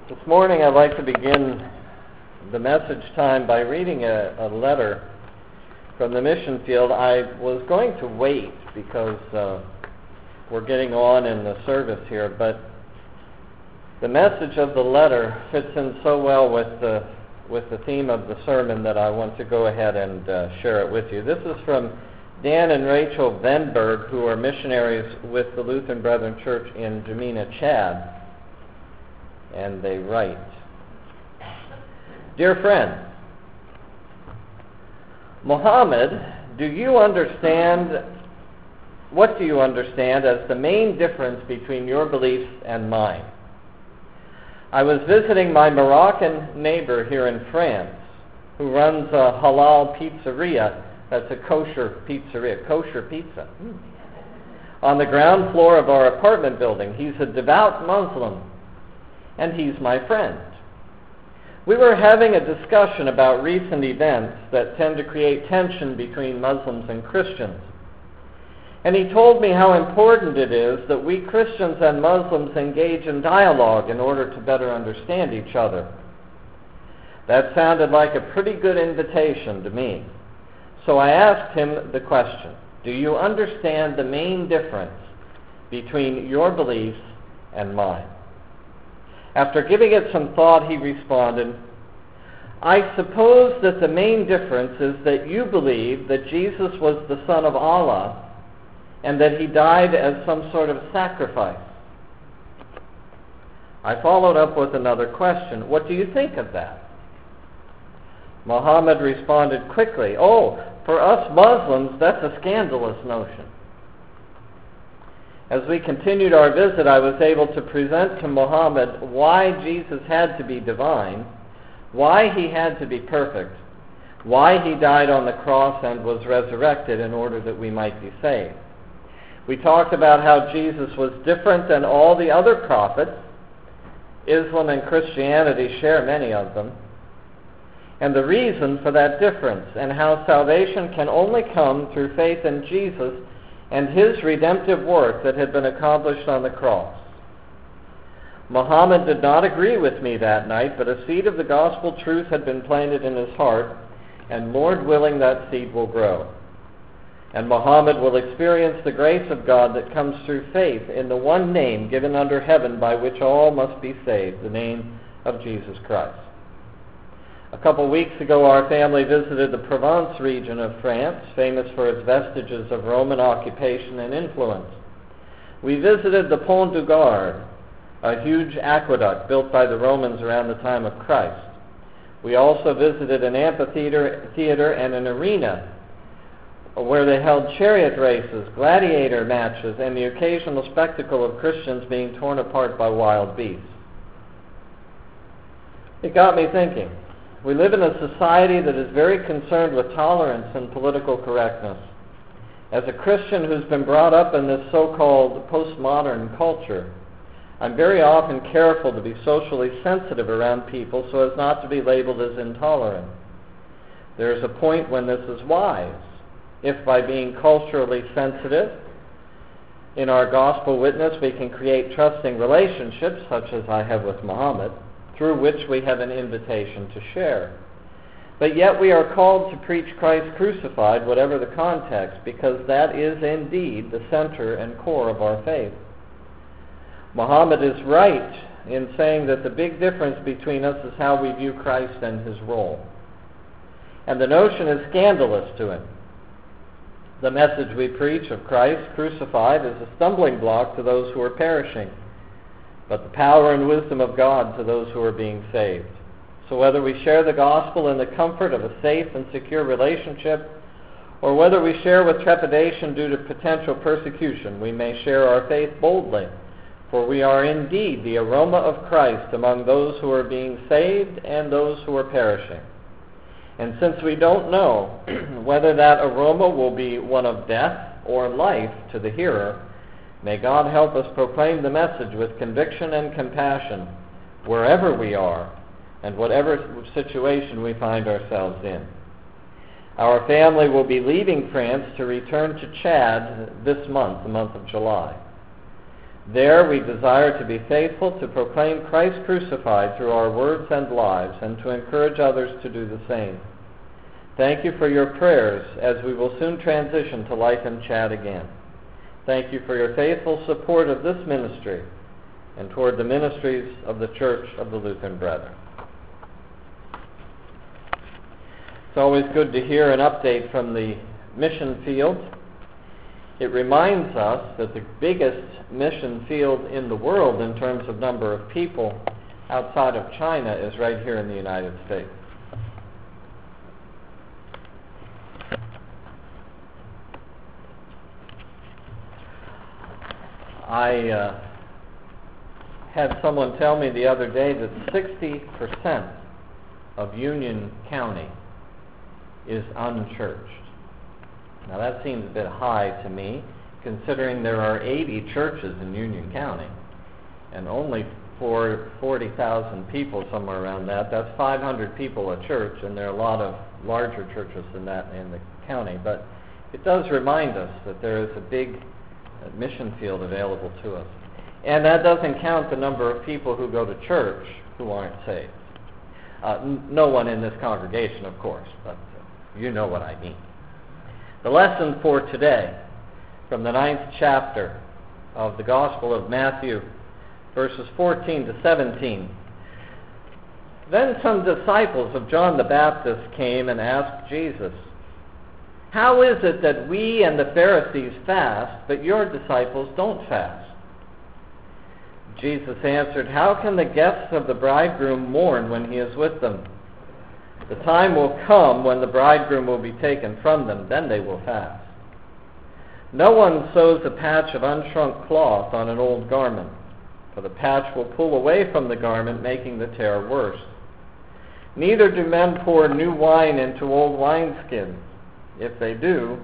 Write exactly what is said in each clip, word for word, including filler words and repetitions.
This morning I'd like to begin the message time by reading a, a letter from the mission field. I was going to wait because uh, we're getting on in the service here, but the message of the letter fits in so well with the, with the theme of the sermon that I want to go ahead and uh, share it with you. This is from Dan and Rachel Venberg, who are missionaries with the Lutheran Brethren Church in Jamena, Chad. And they write, "Dear friend, Muhammad, do you understand, what do you understand as the main difference between your beliefs and mine? I was visiting my Moroccan neighbor here in France, who runs a halal pizzeria, that's a kosher pizzeria, kosher pizza, on the ground floor of our apartment building. He's a devout Muslim, and he's my friend. We were having a discussion about recent events that tend to create tension between Muslims and Christians. And he told me how important it is that we Christians and Muslims engage in dialogue in order to better understand each other. That sounded like a pretty good invitation to me. So I asked him the question, do you understand the main difference between your beliefs and mine? After giving it some thought, he responded, I suppose that the main difference is that you believe that Jesus was the Son of Allah and that he died as some sort of sacrifice. I followed up with another question. What do you think of that? Muhammad responded quickly, oh, for us Muslims, that's a scandalous notion. As we continued our visit, I was able to present to Muhammad why Jesus had to be divine, why he had to be perfect, why he died on the cross and was resurrected in order that we might be saved. We talked about how Jesus was different than all the other prophets. Islam and Christianity share many of them. And the reason for that difference, and how salvation can only come through faith in Jesus and his redemptive work that had been accomplished on the cross. Muhammad did not agree with me that night, but a seed of the gospel truth had been planted in his heart, and Lord willing, that seed will grow. And Muhammad will experience the grace of God that comes through faith in the one name given under heaven by which all must be saved, the name of Jesus Christ. A couple weeks ago, our family visited the Provence region of France, famous for its vestiges of Roman occupation and influence. We visited the Pont du Gard, a huge aqueduct built by the Romans around the time of Christ. We also visited an amphitheater theater and an arena where they held chariot races, gladiator matches, and the occasional spectacle of Christians being torn apart by wild beasts. It got me thinking. We live in a society that is very concerned with tolerance and political correctness. As a Christian who's been brought up in this so-called postmodern culture, I'm very often careful to be socially sensitive around people so as not to be labeled as intolerant. There is a point when this is wise, if by being culturally sensitive in our gospel witness we can create trusting relationships, such as I have with Muhammad, through which we have an invitation to share. But yet we are called to preach Christ crucified, whatever the context, because that is indeed the center and core of our faith. Muhammad is right in saying that the big difference between us is how we view Christ and his role. And the notion is scandalous to him. The message we preach of Christ crucified is a stumbling block to those who are perishing, but the power and wisdom of God to those who are being saved. So whether we share the gospel in the comfort of a safe and secure relationship, or whether we share with trepidation due to potential persecution, we may share our faith boldly, for we are indeed the aroma of Christ among those who are being saved and those who are perishing. And since we don't know whether that aroma will be one of death or life to the hearer, may God help us proclaim the message with conviction and compassion wherever we are and whatever situation we find ourselves in. Our family will be leaving France to return to Chad this month, the month of July. There we desire to be faithful to proclaim Christ crucified through our words and lives, and to encourage others to do the same. Thank you for your prayers as we will soon transition to Life in Chad again. Thank you for your faithful support of this ministry and toward the ministries of the Church of the Lutheran Brethren. It's always good to hear an update from the mission field. It reminds us that the biggest mission field in the world in terms of number of people outside of China is right here in the United States. I uh, had someone tell me the other day that sixty percent of Union County is unchurched. Now that seems a bit high to me, considering there are eighty churches in Union County, and only for forty thousand people, somewhere around that. That's five hundred people a church, and there are a lot of larger churches than that in the county. But it does remind us that there is a big mission field available to us. And that doesn't count the number of people who go to church who aren't saved. Uh, n- no one in this congregation, of course, but uh, you know what I mean. The lesson for today, from the ninth chapter of the Gospel of Matthew, verses fourteen to seventeen. Then some disciples of John the Baptist came and asked Jesus, "How is it that we and the Pharisees fast, but your disciples don't fast?" Jesus answered, "How can the guests of the bridegroom mourn when he is with them? The time will come when the bridegroom will be taken from them, then they will fast. No one sews a patch of unshrunk cloth on an old garment, for the patch will pull away from the garment, making the tear worse. Neither do men pour new wine into old wineskins. If they do,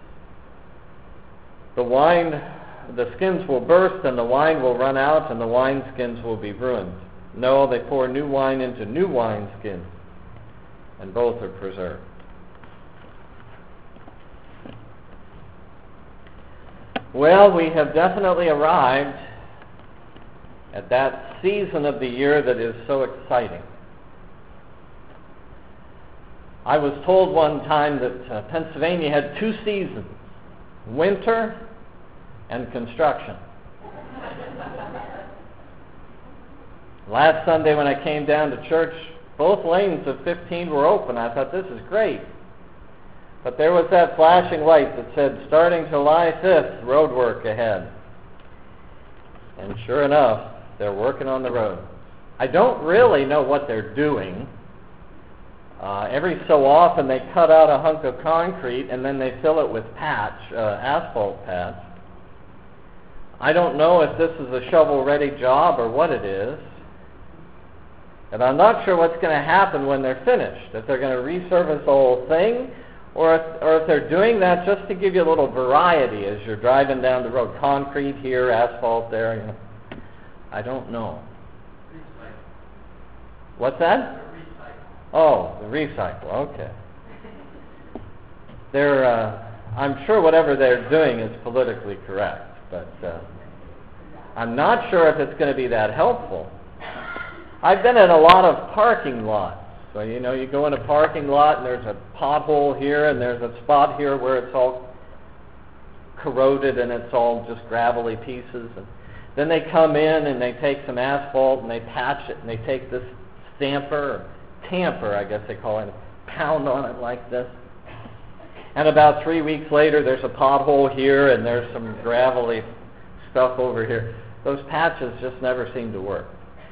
the wine, the skins will burst, and the wine will run out, and the wineskins will be ruined. No, they pour new wine into new wineskins, and both are preserved." Well, we have definitely arrived at that season of the year that is so exciting. I was told one time that uh, Pennsylvania had two seasons, winter and construction. Last Sunday when I came down to church, both lanes of fifteen were open. I thought, this is great. But there was that flashing light that said, starting July fifth, road work ahead. And sure enough, they're working on the road. I don't really know what they're doing. Uh, every so often they cut out a hunk of concrete and then they fill it with patch, uh, asphalt patch. I don't know if this is a shovel-ready job or what it is. And I'm not sure what's going to happen when they're finished, if they're going to resurface the whole thing, or if, or if they're doing that just to give you a little variety as you're driving down the road. Concrete here, asphalt there. You know. I don't know. Recycle. What's that? Oh, the recycle. Okay. They're, uh, I'm sure whatever they're doing is politically correct, but uh, I'm not sure if it's going to be that helpful. I've been in a lot of parking lots. So, you know, you go in a parking lot and there's a pothole here and there's a spot here where it's all corroded and it's all just gravelly pieces. And then they come in and they take some asphalt and they patch it and they take this stamper, or tamper, I guess they call it, pound on it like this. And about three weeks later, there's a pothole here and there's some gravelly stuff over here. Those patches just never seem to work.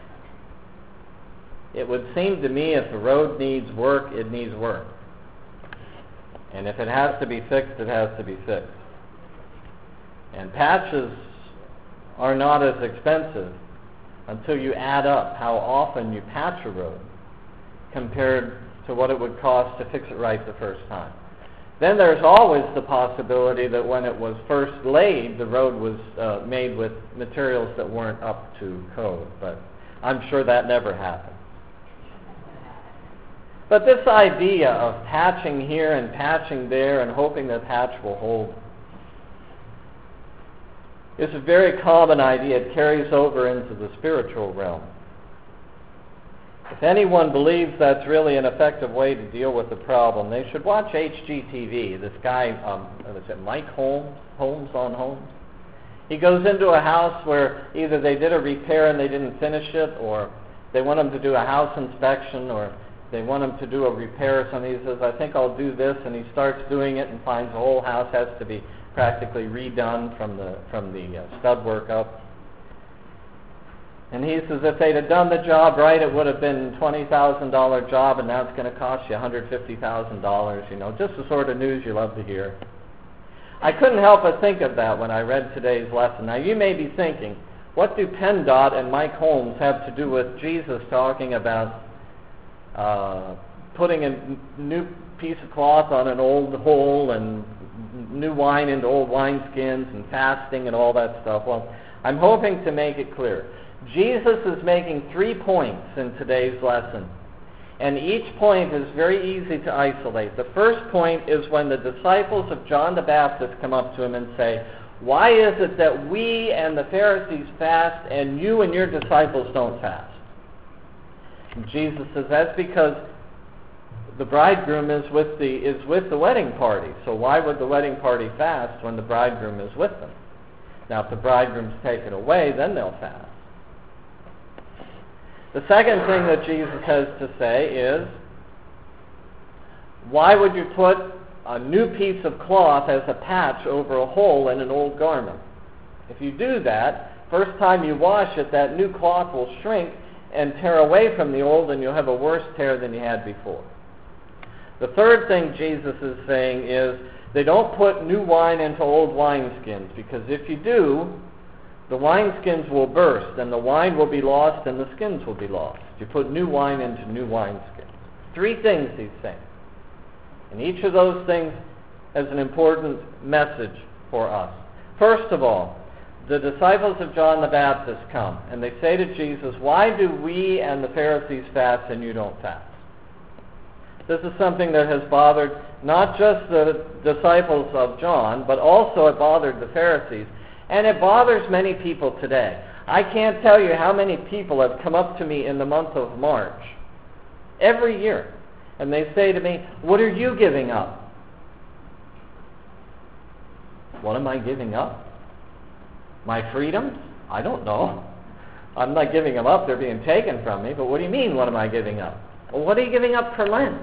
It would seem to me if the road needs work, it needs work. And if it has to be fixed, it has to be fixed. And patches are not as expensive until you add up how often you patch a road compared to what it would cost to fix it right the first time. Then there's always the possibility that when it was first laid, the road was uh, made with materials that weren't up to code. But I'm sure that never happened. But this idea of patching here and patching there and hoping the patch will hold, is a very common idea. It carries over into the spiritual realm. If anyone believes that's really an effective way to deal with the problem, they should watch H G T V. This guy, um, was it Mike Holmes, Holmes on Holmes? He goes into a house where either they did a repair and they didn't finish it, or they want him to do a house inspection, or they want him to do a repair or something. He says, I think I'll do this, and he starts doing it and finds the whole house has to be practically redone from the, from the uh, stud work up. And he says if they'd have done the job right, it would have been a twenty thousand dollars job, and now it's going to cost you one hundred fifty thousand dollars, you know, just the sort of news you love to hear. I couldn't help but think of that when I read today's lesson. Now, you may be thinking, what do PennDOT and Mike Holmes have to do with Jesus talking about uh, putting a new piece of cloth on an old hole and new wine into old wineskins and fasting and all that stuff? Well, I'm hoping to make it clear. Jesus is making three points in today's lesson, and each point is very easy to isolate. The first point is when the disciples of John the Baptist come up to him and say, why is it that we and the Pharisees fast and you and your disciples don't fast? And Jesus says that's because the bridegroom is with the is with the wedding party. So why would the wedding party fast when the bridegroom is with them? Now, if the bridegroom's taken away, then they'll fast. The second thing that Jesus has to say is, why would you put a new piece of cloth as a patch over a hole in an old garment? If you do that, first time you wash it, that new cloth will shrink and tear away from the old, and you'll have a worse tear than you had before. The third thing Jesus is saying is, they don't put new wine into old wineskins, because if you do, the wineskins will burst, and the wine will be lost, and the skins will be lost. You put new wine into new wineskins. Three things he's saying. And each of those things has an important message for us. First of all, the disciples of John the Baptist come, and they say to Jesus, why do we and the Pharisees fast and you don't fast? This is something that has bothered not just the disciples of John, but also it bothered the Pharisees. And it bothers many people today. I can't tell you how many people have come up to me in the month of March, every year, and they say to me, what are you giving up? What am I giving up? My freedoms? I don't know. I'm not giving them up. They're being taken from me. But what do you mean, what am I giving up? Well, what are you giving up for Lent?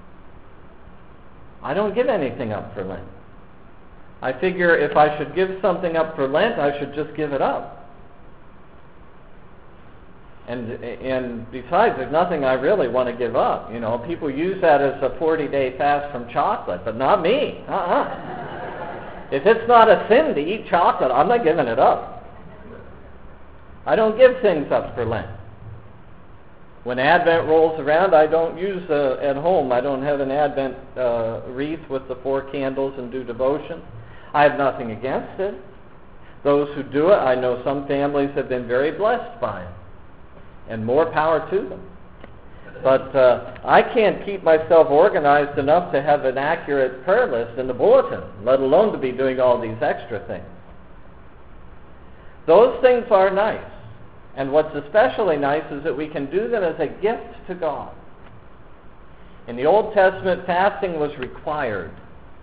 I don't give anything up for Lent. I figure if I should give something up for Lent, I should just give it up. And and besides, there's nothing I really want to give up. You know, people use that as a forty-day fast from chocolate, but not me. Uh-uh. If it's not a sin to eat chocolate, I'm not giving it up. I don't give things up for Lent. When Advent rolls around, I don't use uh, at home. I don't have an Advent uh, wreath with the four candles and do devotion. I have nothing against it. Those who do it, I know some families have been very blessed by it, and more power to them. But uh, I can't keep myself organized enough to have an accurate prayer list in the bulletin, let alone to be doing all these extra things. Those things are nice, and what's especially nice is that we can do them as a gift to God. In the Old Testament, fasting was required.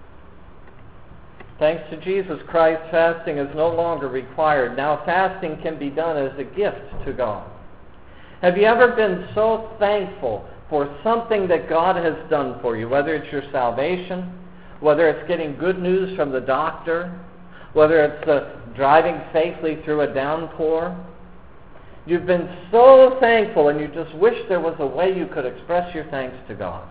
Thanks to Jesus Christ, fasting is no longer required. Now fasting can be done as a gift to God. Have you ever been so thankful for something that God has done for you, whether it's your salvation, whether it's getting good news from the doctor, whether it's uh, driving safely through a downpour? You've been so thankful, and you just wish there was a way you could express your thanks to God.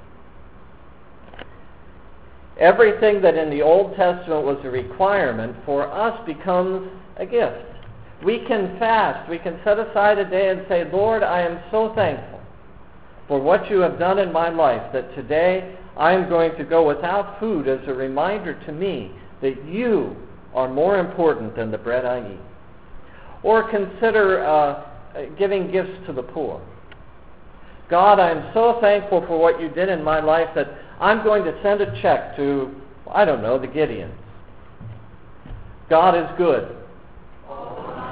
Everything that in the Old Testament was a requirement for us becomes a gift. We can fast. We can set aside a day and say, Lord, I am so thankful for what you have done in my life, that today I am going to go without food as a reminder to me that you are more important than the bread I eat. Or consider uh, giving gifts to the poor. God, I am so thankful for what you did in my life that I'm going to send a check to, I don't know, the Gideons. God is good.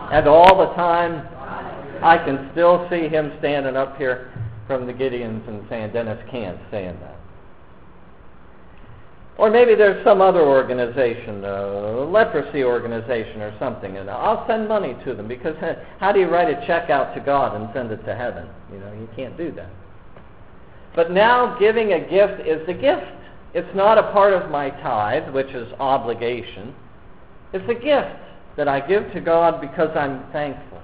And all the time, I can still see him standing up here from the Gideons and saying, Dennis can't, saying that. Or maybe there's some other organization, a leprosy organization or something, and I'll send money to them, because how do you write a check out to God and send it to heaven? You know, you can't do that. But now giving a gift is a gift. It's not a part of my tithe, which is obligation. It's a gift that I give to God because I'm thankful.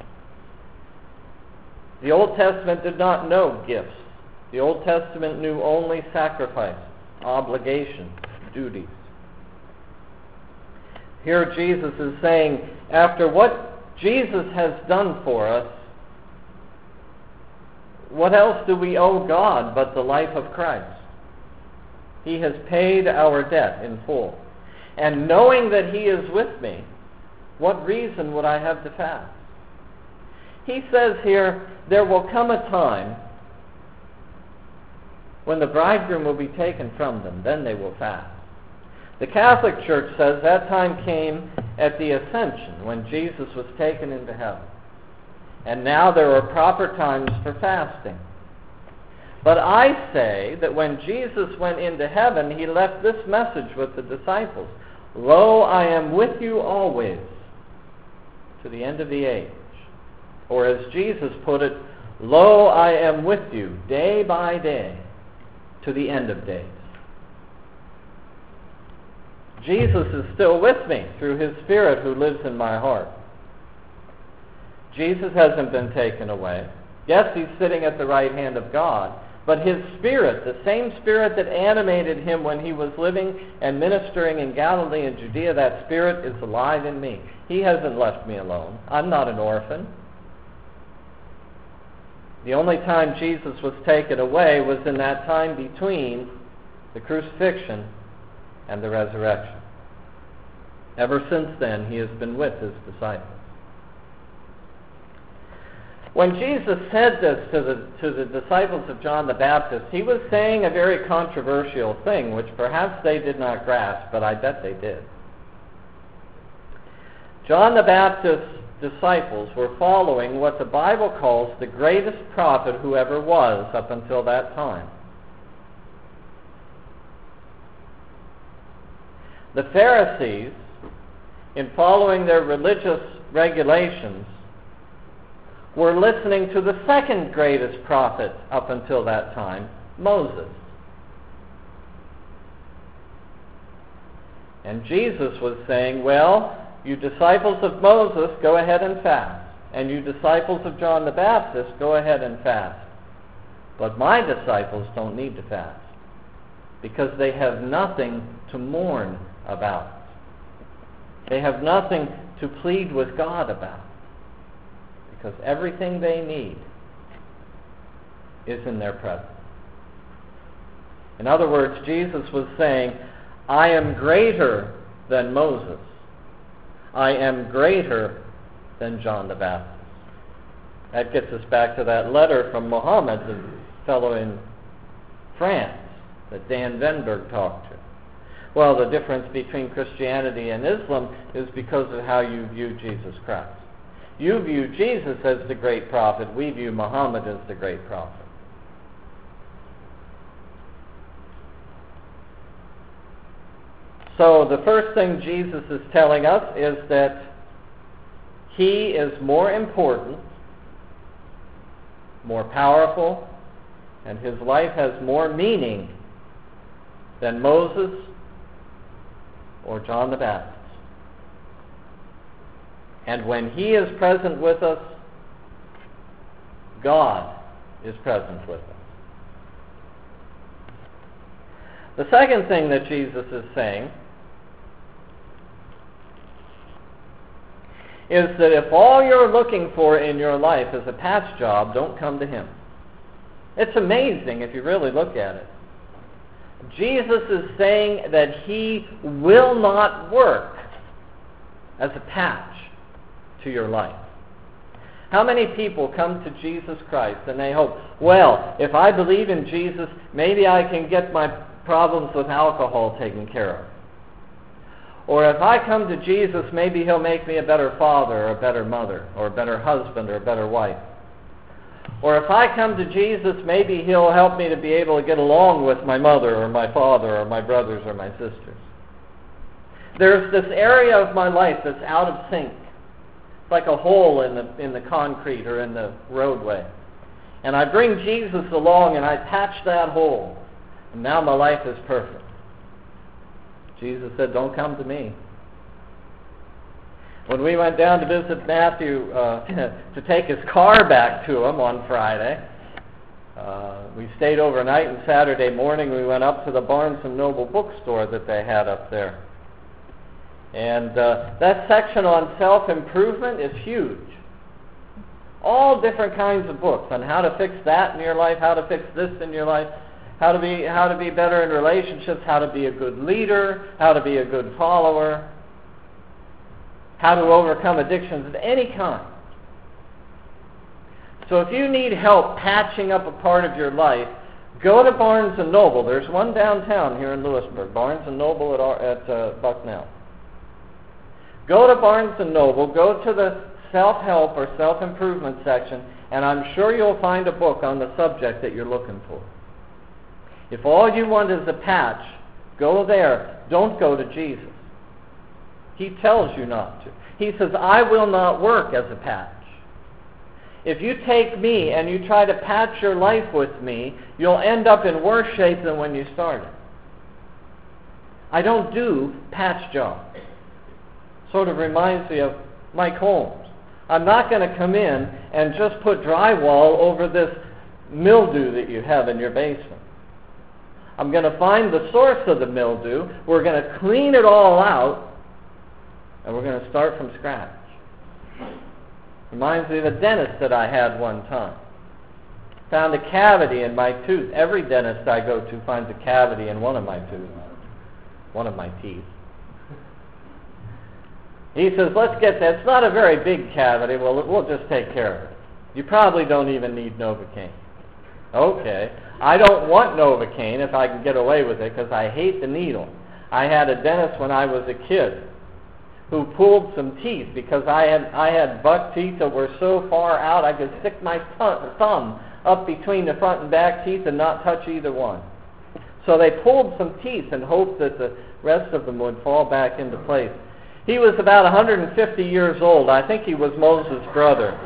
The Old Testament did not know gifts. The Old Testament knew only sacrifice, obligation, duties. Here Jesus is saying, after what Jesus has done for us, what else do we owe God but the life of Christ? He has paid our debt in full. And knowing that he is with me, what reason would I have to fast? He says here, there will come a time when the bridegroom will be taken from them, then they will fast. The Catholic Church says that time came at the Ascension, when Jesus was taken into heaven. And now there are proper times for fasting. But I say that when Jesus went into heaven, he left this message with the disciples. Lo, I am with you always, to the end of the age. Or as Jesus put it, Lo, I am with you day by day, to the end of days. Jesus is still with me through his Spirit who lives in my heart. Jesus hasn't been taken away. Yes, he's sitting at the right hand of God, but his Spirit, the same Spirit that animated him when he was living and ministering in Galilee and Judea, that Spirit is alive in me. He hasn't left me alone. I'm not an orphan. The only time Jesus was taken away was in that time between the crucifixion and the resurrection. Ever since then, he has been with his disciples. When Jesus said this to the, to the disciples of John the Baptist, he was saying a very controversial thing, which perhaps they did not grasp, but I bet they did. John the Baptist's disciples were following what the Bible calls the greatest prophet who ever was up until that time. The Pharisees, in following their religious regulations, were listening to the second greatest prophet up until that time, Moses. And Jesus was saying, well, you disciples of Moses, go ahead and fast. And you disciples of John the Baptist, go ahead and fast. But my disciples don't need to fast, because they have nothing to mourn about. They have nothing to plead with God about, because everything they need is in their presence. In other words, Jesus was saying, I am greater than Moses. I am greater than John the Baptist. That gets us back to that letter from Mohammed, the fellow in France that Dan Venberg talked to. Well, the difference between Christianity and Islam is because of how you view Jesus Christ. You view Jesus as the great prophet. We view Muhammad as the great prophet. So the first thing Jesus is telling us is that he is more important, more powerful, and his life has more meaning than Moses or John the Baptist. And when he is present with us, God is present with us. The second thing that Jesus is saying is that if all you're looking for in your life is a patch job, don't come to him. It's amazing if you really look at it. Jesus is saying that he will not work as a patch to your life. How many people come to Jesus Christ and they hope, well, if I believe in Jesus, maybe I can get my problems with alcohol taken care of. Or if I come to Jesus, maybe he'll make me a better father or a better mother or a better husband or a better wife. Or if I come to Jesus, maybe he'll help me to be able to get along with my mother or my father or my brothers or my sisters. There's this area of my life that's out of sync. It's like a hole in the, in the concrete or in the roadway. And I bring Jesus along and I patch that hole. And now my life is perfect. Jesus said, don't come to me. When we went down to visit Matthew uh, to take his car back to him on Friday, uh, we stayed overnight, and Saturday morning we went up to the Barnes and Noble bookstore that they had up there. And uh, that section on self-improvement is huge. All different kinds of books on how to fix that in your life, how to fix this in your life, how to be how to be better in relationships, how to be a good leader, how to be a good follower, how to overcome addictions of any kind. So if you need help patching up a part of your life, go to Barnes and Noble. There's one downtown here in Lewisburg, Barnes and Noble at, our, at uh, Bucknell. Go to Barnes and Noble, go to the self-help or self-improvement section, and I'm sure you'll find a book on the subject that you're looking for. If all you want is a patch, go there. Don't go to Jesus. He tells you not to. He says, I will not work as a patch. If you take me and you try to patch your life with me, you'll end up in worse shape than when you started. I don't do patch jobs. Sort of reminds me of Mike Holmes. I'm not going to come in and just put drywall over this mildew that you have in your basement. I'm going to find the source of the mildew. We're going to clean it all out, and we're going to start from scratch. Reminds me of a dentist that I had one time. Found a cavity in my tooth. Every dentist I go to finds a cavity in one of my teeth. One of my teeth. He says, let's get that. It's not a very big cavity. Well, we'll just take care of it. You probably don't even need Novocaine. Okay. I don't want Novocaine if I can get away with it because I hate the needle. I had a dentist when I was a kid who pulled some teeth because I had I had buck teeth that were so far out I could stick my th- thumb up between the front and back teeth and not touch either one. So they pulled some teeth and hoped that the rest of them would fall back into place. He was about one hundred fifty years old. I think he was Moses' brother.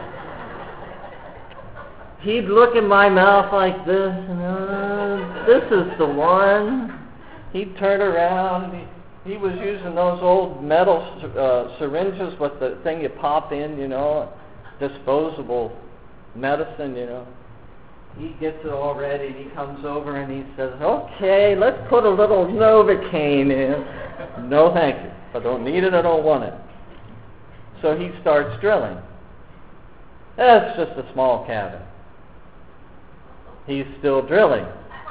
He'd look in my mouth like this, and uh, this is the one. He'd turn around. He, he was using those old metal uh, syringes with the thing you pop in, you know, disposable medicine, you know. He gets it all ready. He comes over and he says, okay, let's put a little Novocaine in. No, thank you. I don't need it. I don't want it. So he starts drilling. That's just a small cavity. He's still drilling.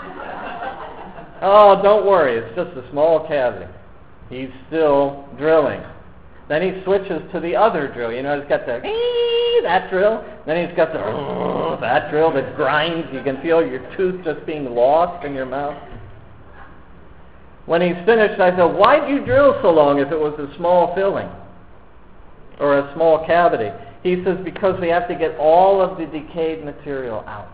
Oh, don't worry. It's just a small cavity. He's still drilling. Then he switches to the other drill. You know, he's got the that drill. Then he's got the that drill that grinds. You can feel your tooth just being lost in your mouth. When he's finished, I said, why do you drill so long if it was a small filling or a small cavity? He says, because we have to get all of the decayed material out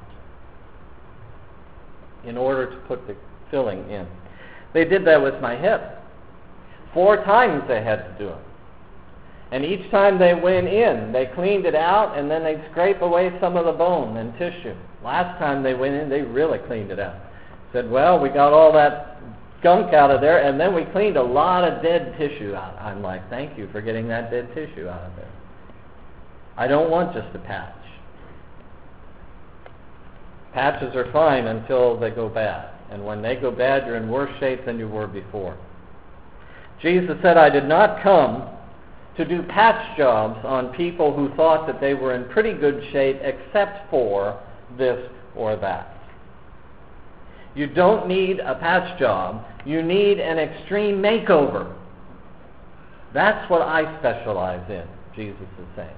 in order to put the filling in. They did that with my hip. Four times they had to do it. And each time they went in, they cleaned it out, and then they'd scrape away some of the bone and tissue. Last time they went in, they really cleaned it out. Said, well, we got all that gunk out of there, and then we cleaned a lot of dead tissue out. I'm like, thank you for getting that dead tissue out of there. I don't want just a patch. Patches are fine until they go bad. And when they go bad, you're in worse shape than you were before. Jesus said, I did not come to do patch jobs on people who thought that they were in pretty good shape except for this or that. You don't need a patch job. You need an extreme makeover. That's what I specialize in, Jesus is saying.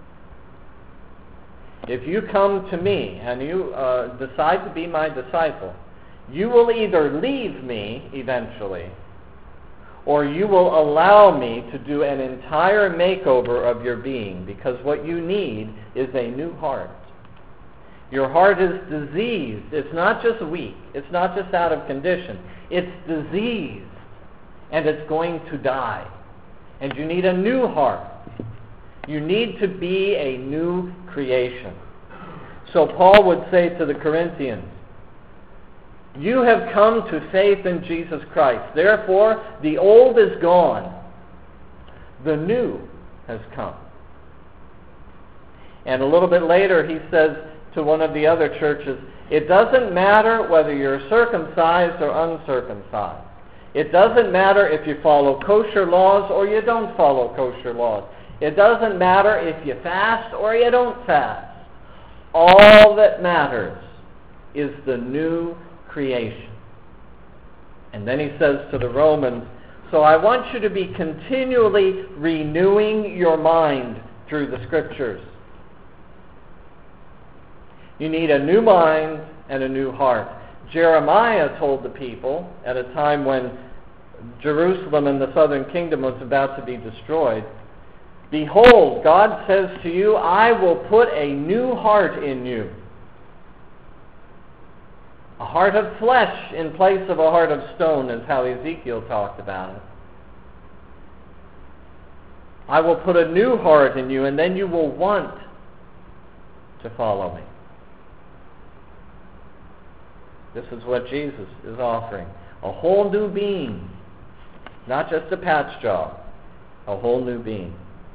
If you come to me and you uh, decide to be my disciple, you will either leave me eventually, or you will allow me to do an entire makeover of your being, because what you need is a new heart. Your heart is diseased. It's not just weak. It's not just out of condition. It's diseased, and it's going to die. And you need a new heart. You need to be a new creation. So Paul would say to the Corinthians, you have come to faith in Jesus Christ. Therefore, the old is gone. The new has come. And a little bit later he says to one of the other churches, it doesn't matter whether you're circumcised or uncircumcised. It doesn't matter if you follow kosher laws or you don't follow kosher laws. It doesn't matter if you fast or you don't fast. All that matters is the new creation. And then he says to the Romans, so I want you to be continually renewing your mind through the Scriptures. You need a new mind and a new heart. Jeremiah told the people at a time when Jerusalem and the southern kingdom was about to be destroyed, behold, God says to you, I will put a new heart in you. A heart of flesh in place of a heart of stone is how Ezekiel talked about it. I will put a new heart in you, and then you will want to follow me. This is what Jesus is offering. A whole new being. Not just a patch job. A whole new being.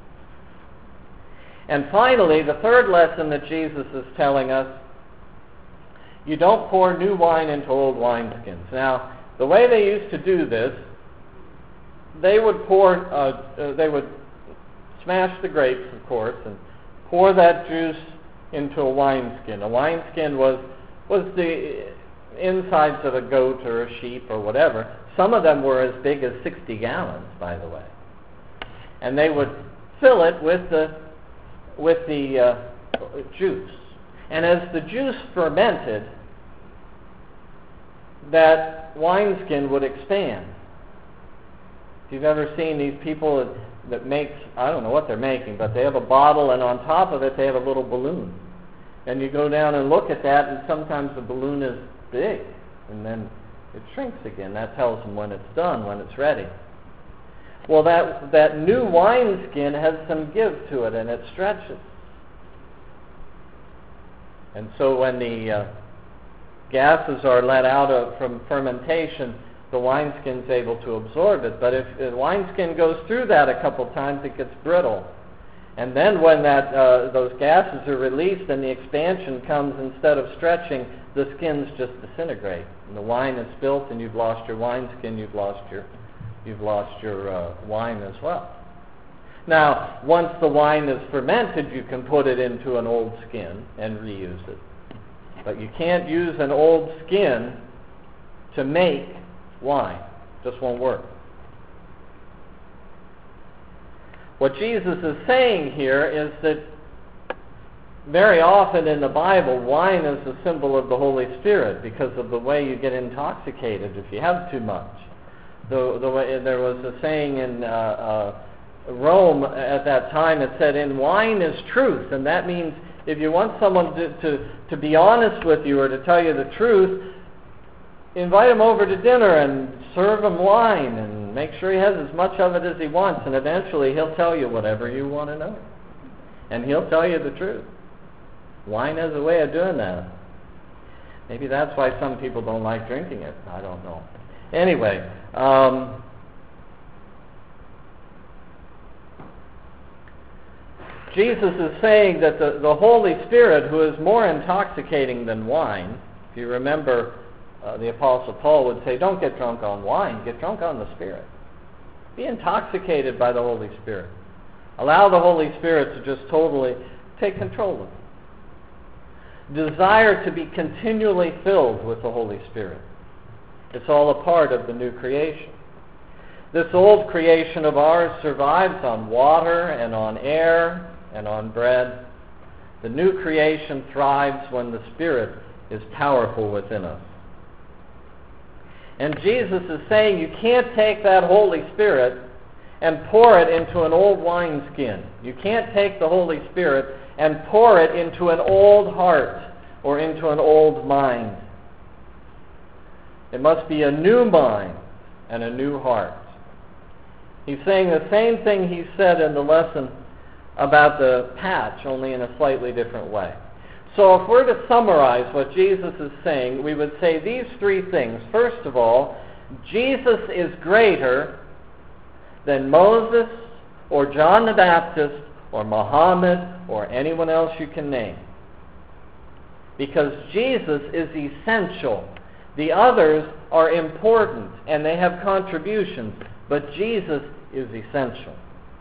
And finally, the third lesson that Jesus is telling us, you don't pour new wine into old wineskins. Now, the way they used to do this, they would pour, uh, uh, they would smash the grapes, of course, and pour that juice into a wineskin. A wineskin was was the insides of a goat or a sheep or whatever. Some of them were as big as sixty gallons, by the way. And they would fill it with the with the uh, juice. And as the juice fermented, that wineskin would expand. If you've ever seen these people that, that make, I don't know what they're making, but they have a bottle and on top of it they have a little balloon. And you go down and look at that, and sometimes the balloon is big, and then it shrinks again. That tells them when it's done, when it's ready. Well, that, that new wineskin has some give to it, and it stretches. And so when the uh, gases are let out of, from fermentation, the wineskin's able to absorb it. But if the wineskin goes through that a couple times, it gets brittle. And then when that uh, those gases are released and the expansion comes, instead of stretching, the skins just disintegrate. And the wine is spilt, and you've lost your wineskin, you've lost your, you've lost your uh, wine as well. Now, once the wine is fermented, you can put it into an old skin and reuse it. But you can't use an old skin to make wine. It just won't work. What Jesus is saying here is that very often in the Bible, wine is a symbol of the Holy Spirit because of the way you get intoxicated if you have too much. The, the way, there was a saying in uh, uh, Rome at that time, it said, in wine is truth. And that means if you want someone to, to, to be honest with you or to tell you the truth, invite him over to dinner and serve him wine and make sure he has as much of it as he wants, and eventually he'll tell you whatever you want to know. And he'll tell you the truth. Wine has a way of doing that. Maybe that's why some people don't like drinking it. I don't know. Anyway, um, Jesus is saying that the, the Holy Spirit, who is more intoxicating than wine, if you remember, uh, the Apostle Paul would say, don't get drunk on wine, get drunk on the Spirit. Be intoxicated by the Holy Spirit. Allow the Holy Spirit to just totally take control of you. Desire to be continually filled with the Holy Spirit. It's all a part of the new creation. This old creation of ours survives on water and on air and on bread. The new creation thrives when the Spirit is powerful within us. And Jesus is saying you can't take that Holy Spirit and pour it into an old wineskin. You can't take the Holy Spirit and pour it into an old heart or into an old mind. It must be a new mind and a new heart. He's saying the same thing he said in the lesson about the patch, only in a slightly different way. So if we're to summarize what Jesus is saying, we would say these three things. First of all, Jesus is greater than Moses or John the Baptist or Muhammad or anyone else you can name. Because Jesus is essential. The others are important and they have contributions, but Jesus is essential.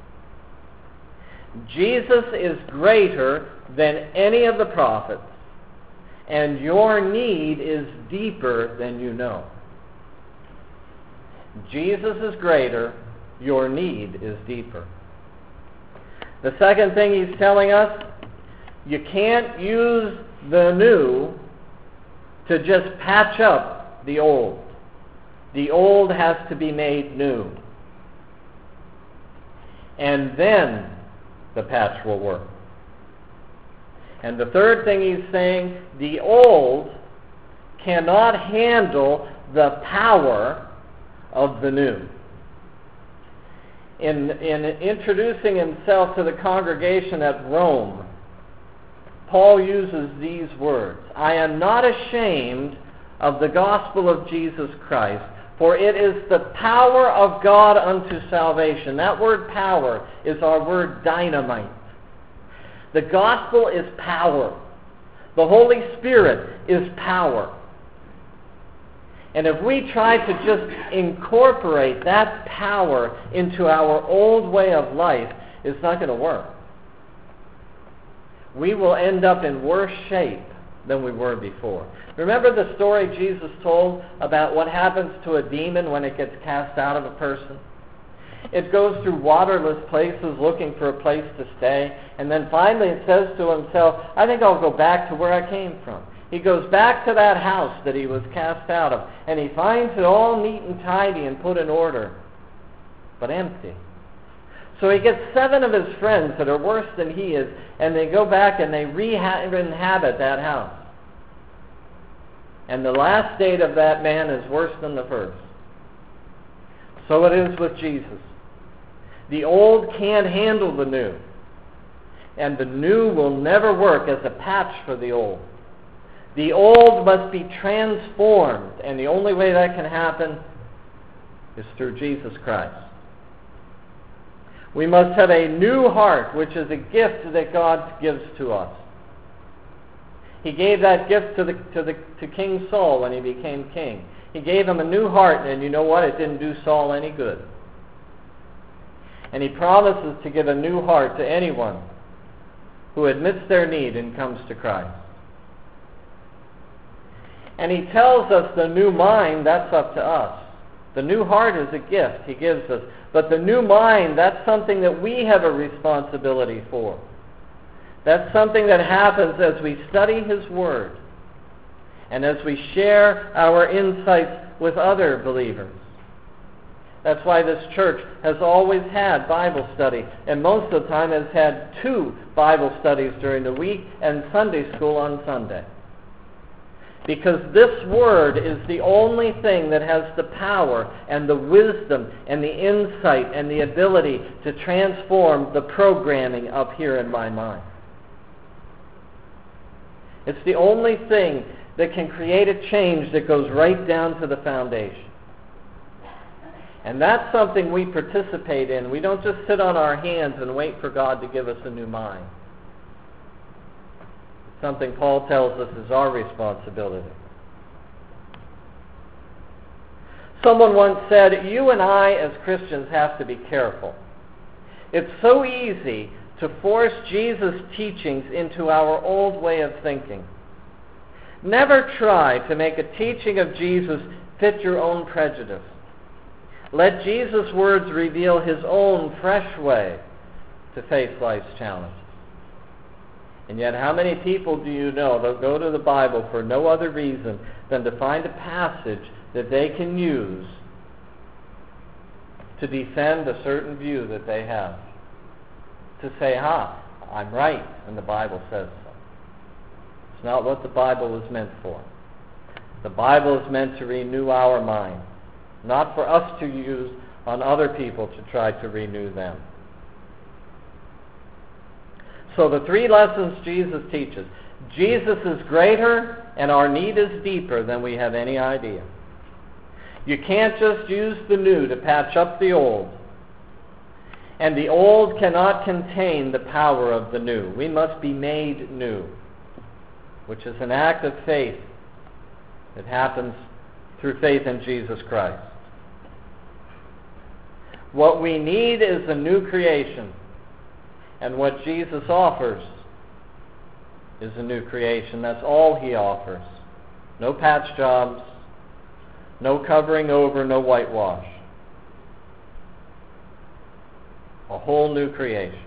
Jesus is greater than any of the prophets, and your need is deeper than you know. Jesus is greater, your need is deeper. The second thing he's telling us, you can't use the new to just patch up the old. The old has to be made new. And then the patch will work. And the third thing he's saying, the old cannot handle the power of the new. In, in introducing himself to the congregation at Rome, Paul uses these words, I am not ashamed of the gospel of Jesus Christ, for it is the power of God unto salvation. That word power is our word dynamite. The gospel is power. The Holy Spirit is power. And if we try to just incorporate that power into our old way of life, it's not going to work. We will end up in worse shape than we were before. Remember the story Jesus told about what happens to a demon when it gets cast out of a person? It goes through waterless places looking for a place to stay, and then finally it says to himself, I think I'll go back to where I came from. He goes back to that house that he was cast out of, and he finds it all neat and tidy and put in order, but empty. So he gets seven of his friends that are worse than he is, and they go back and they re-inhabit that house. And the last state of that man is worse than the first. So it is with Jesus. The old can't handle the new, and the new will never work as a patch for the old. The old must be transformed, and the only way that can happen is through Jesus Christ. We must have a new heart, which is a gift that God gives to us. He gave that gift to the, to the to King Saul when he became king. He gave him a new heart, and you know what? It didn't do Saul any good. And he promises to give a new heart to anyone who admits their need and comes to Christ. And he tells us the new mind, that's up to us. The new heart is a gift he gives us. But the new mind, that's something that we have a responsibility for. That's something that happens as we study his word and as we share our insights with other believers. That's why this church has always had Bible study, and most of the time has had two Bible studies during the week and Sunday school on Sunday. Because this word is the only thing that has the power and the wisdom and the insight and the ability to transform the programming up here in my mind. It's the only thing that can create a change that goes right down to the foundation. And that's something we participate in. We don't just sit on our hands and wait for God to give us a new mind. It's something Paul tells us is our responsibility. Someone once said, you and I as Christians have to be careful. It's so easy to force Jesus' teachings into our old way of thinking. Never try to make a teaching of Jesus fit your own prejudice. Let Jesus' words reveal his own fresh way to face life's challenges. And yet, how many people do you know that go to the Bible for no other reason than to find a passage that they can use to defend a certain view that they have. To say, ha, I'm right, and the Bible says so. It's not what the Bible was meant for. The Bible is meant to renew our mind, not for us to use on other people to try to renew them. So the three lessons Jesus teaches. Jesus is greater and our need is deeper than we have any idea. You can't just use the new to patch up the old. And the old cannot contain the power of the new. We must be made new, which is an act of faith that happens through faith in Jesus Christ. What we need is a new creation. And what Jesus offers is a new creation. That's all he offers. No patch jobs, no covering over, no whitewash. A whole new creation.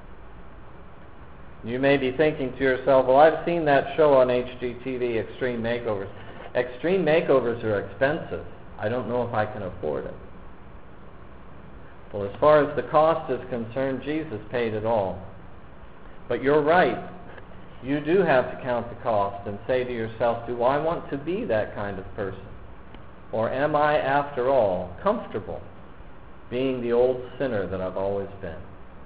You may be thinking to yourself, well, I've seen that show on H G T V, Extreme Makeovers. Extreme makeovers are expensive. I don't know if I can afford it. Well, as far as the cost is concerned, Jesus paid it all. But you're right. You do have to count the cost and say to yourself, do I want to be that kind of person? Or am I, after all, comfortable being the old sinner that I've always been?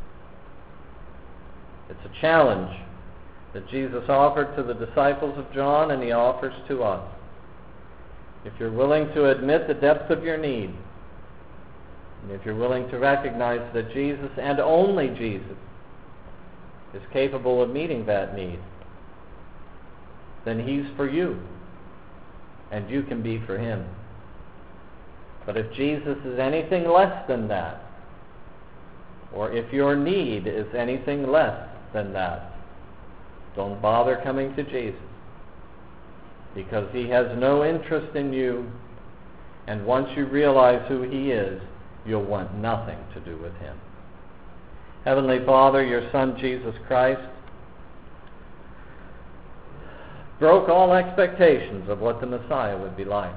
It's a challenge that Jesus offered to the disciples of John, and he offers to us. If you're willing to admit the depth of your need, and if you're willing to recognize that Jesus, and only Jesus, is capable of meeting that need, then he's for you, and you can be for him. But if Jesus is anything less than that, or if your need is anything less than that, don't bother coming to Jesus, because he has no interest in you, and once you realize who he is, you'll want nothing to do with him. Heavenly Father, your Son Jesus Christ broke all expectations of what the Messiah would be like.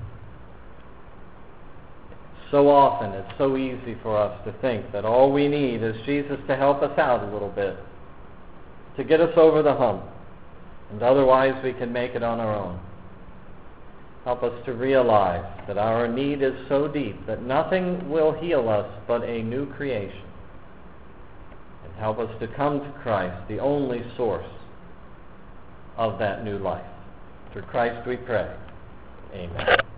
So often it's so easy for us to think that all we need is Jesus to help us out a little bit, to get us over the hump, and otherwise we can make it on our own. Help us to realize that our need is so deep that nothing will heal us but a new creation. And help us to come to Christ, the only source of that new life. Through Christ we pray. Amen.